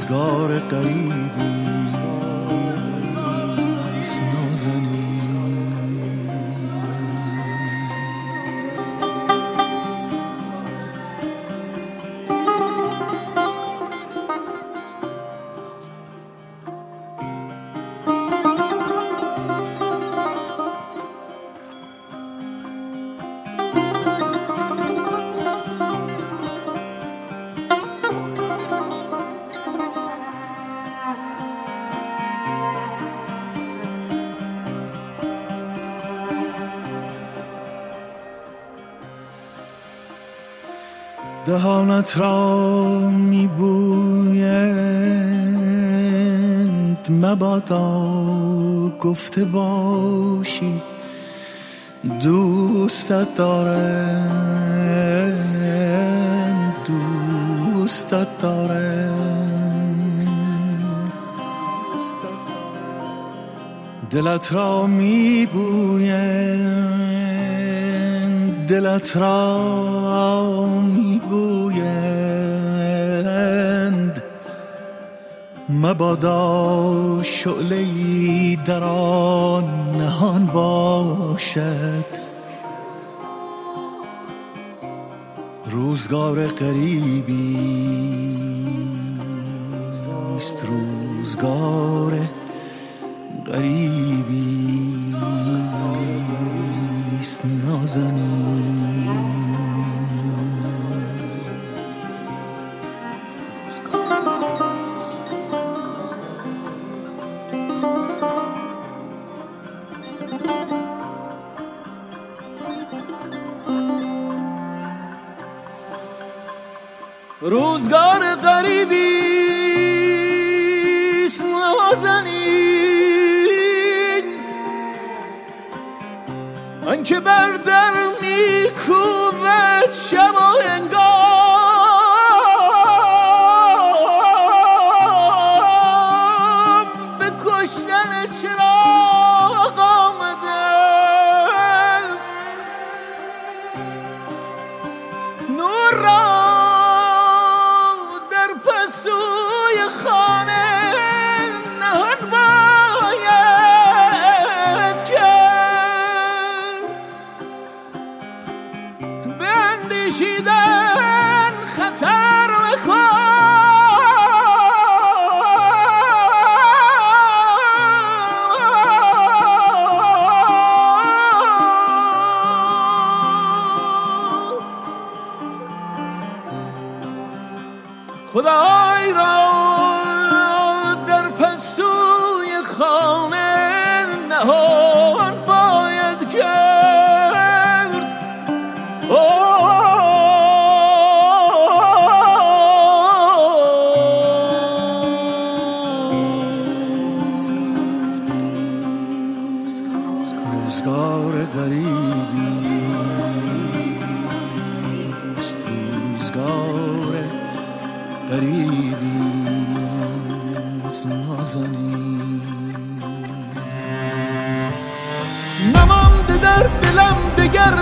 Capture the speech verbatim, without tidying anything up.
روزگار غریبی است نازنین. دهانت را میبویند مبادا گفته باشی دوستت دارم، دوستت دارم. دلت را میبویند، دلت را میبویند مبادا شعله‌ای در آن نهان باشد. روزگار غریبی است، روزگار غریبی است نازنین. روزگار غریبی است نازنین، آنکه بر در میکوبد شب و هنگام، به کشتن چراغ آمده است. نور را شیدن خطر خدای را در پستوی خانه نهان باید کرد. روزگار غریبی است، روزگار غریبی است نازنین. نمانده در دلم دگر